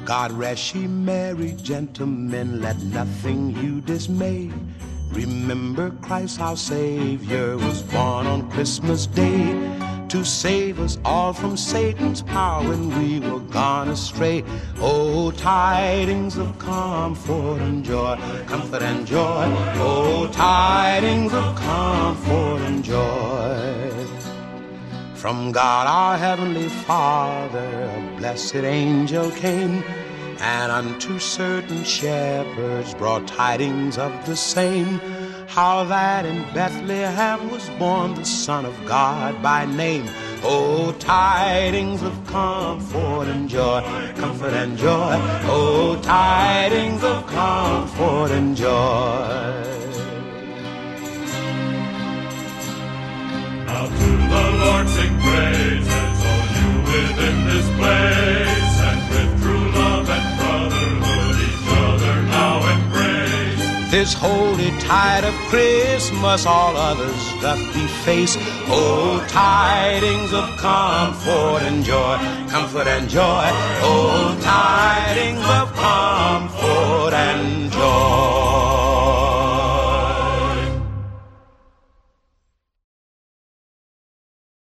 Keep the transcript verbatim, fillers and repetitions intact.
God rest ye merry gentlemen, let nothing you dismay. Remember Christ our Savior was born on Christmas Day to save us all from Satan's power when we were gone astray. Oh, tidings of comfort and joy, comfort and joy. Oh, tidings of comfort and joy. From God our heavenly Father, a blessed angel came, and unto certain shepherds brought tidings of the same, how that in Bethlehem was born the Son of God by name. Oh, tidings of comfort and joy, comfort and joy. Oh, tidings of comfort and joy. Now to the Lord sing praises, all you within this place, and with true love and brotherhood each other now embrace. This holy tide of Christmas all others doth deface. Oh, tidings of comfort and joy, comfort and joy. Oh, tidings of comfort